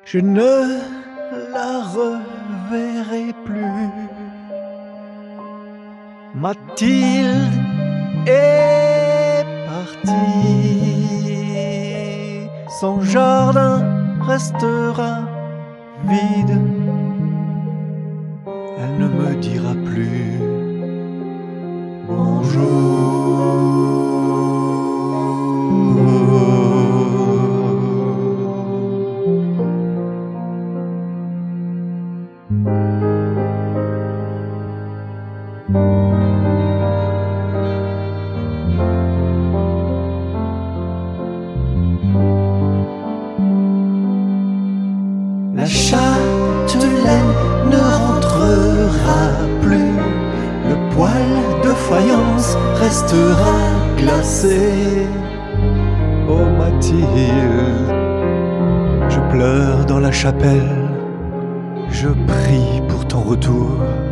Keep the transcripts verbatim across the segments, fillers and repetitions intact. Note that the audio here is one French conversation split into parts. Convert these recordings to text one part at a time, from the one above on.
Je ne la reverrai plus. Mathilde est partie. Son jardin restera vide. Elle ne me dira plus La châtelaine ne rentrera plus. Le poêle de faïence restera glacé. Oh Mathilde, je pleure dans la chapelle. Je prie pour ton retour.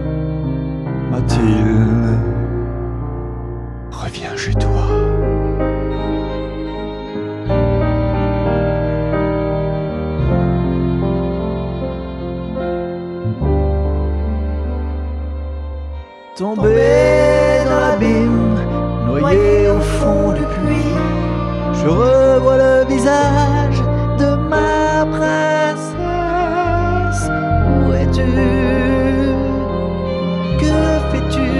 Mathilde, reviens chez toi. Tombé dans l'abîme, noyé au fond du puits, je revois le visage de ma princesse. Où es-tu? Que fais-tu?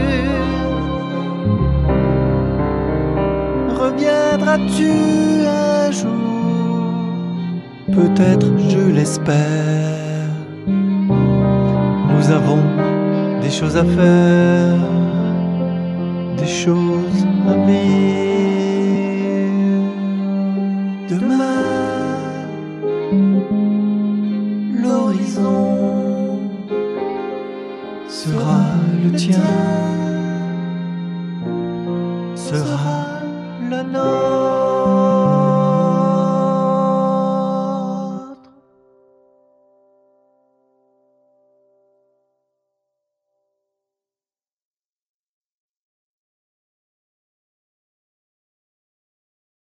Reviendras-tu un jour? Peut-être, je l'espère. Nous avons des choses à faire, des choses à vivre. Demain, l'horizon sera le tien, sera le nôtre.